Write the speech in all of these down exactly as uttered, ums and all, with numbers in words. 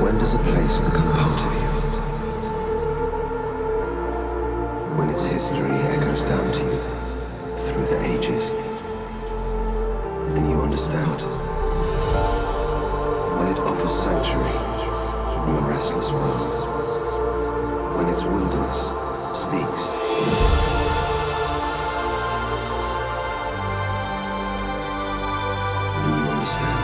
When does a place become part of you? When its history echoes down to you through the ages, and you understand. When it offers sanctuary in a restless world. When its wilderness speaks. And you understand.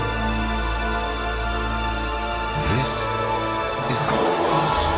This is our world.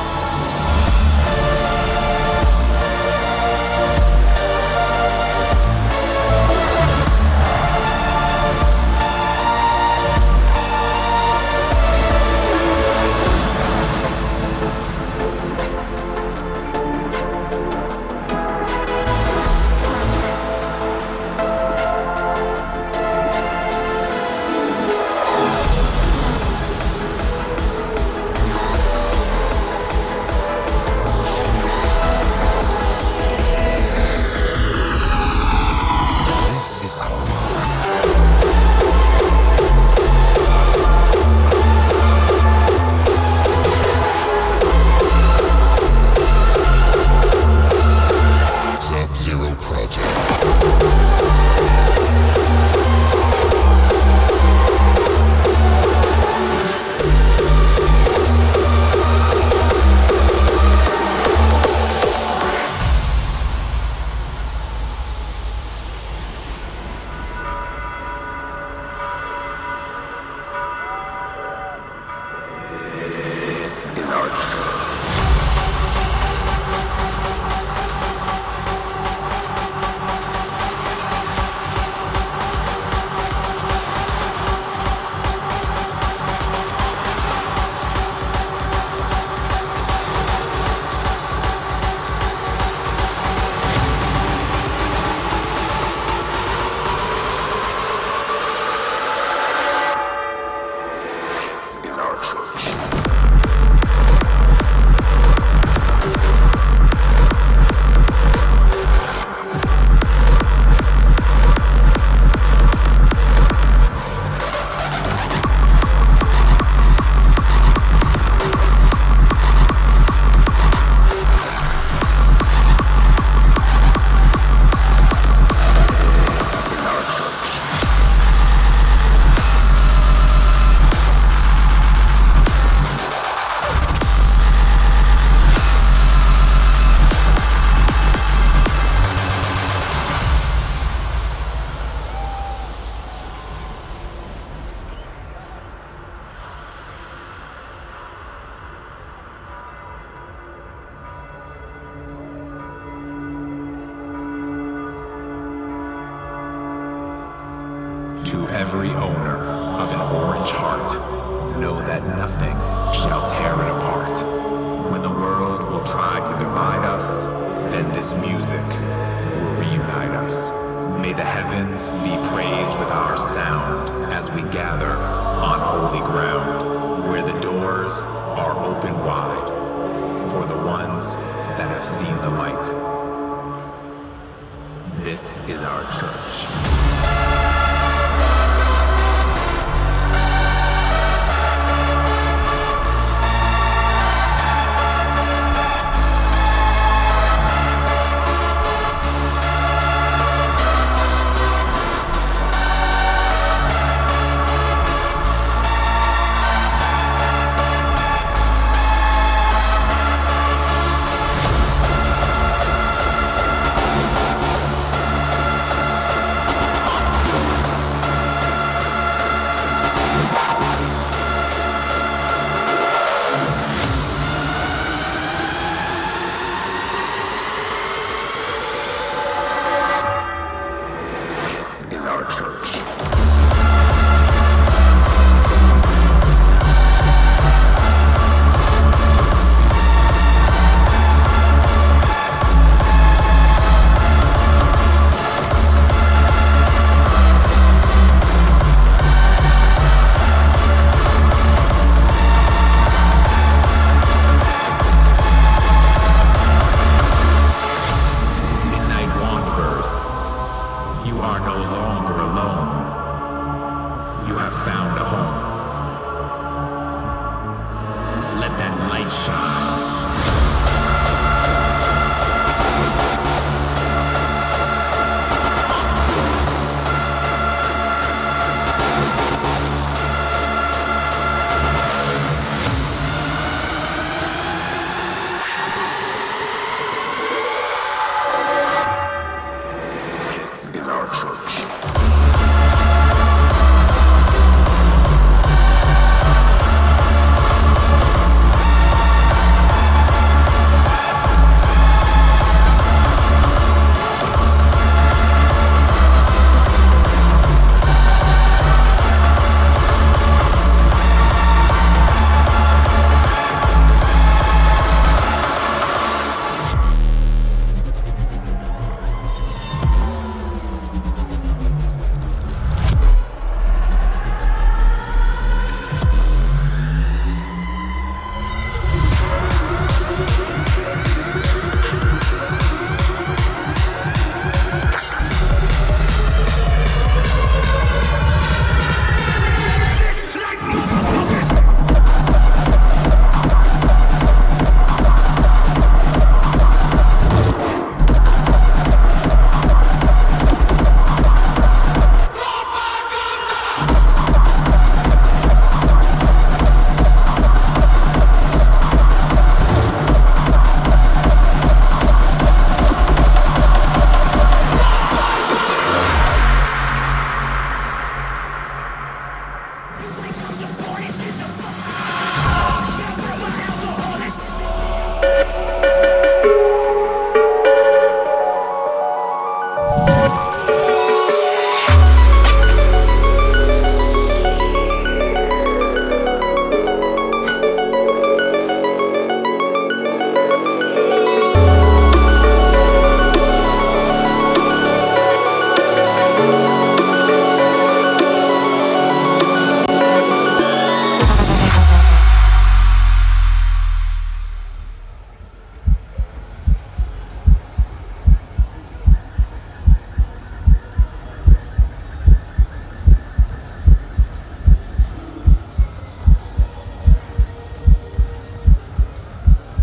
To every owner of an orange heart, know that nothing shall tear it apart. When the world will try to divide us, then this music will reunite us. May the heavens be praised with our sound as we gather on holy ground, where the doors are open wide for the ones that have seen the light. This is our church. and shine.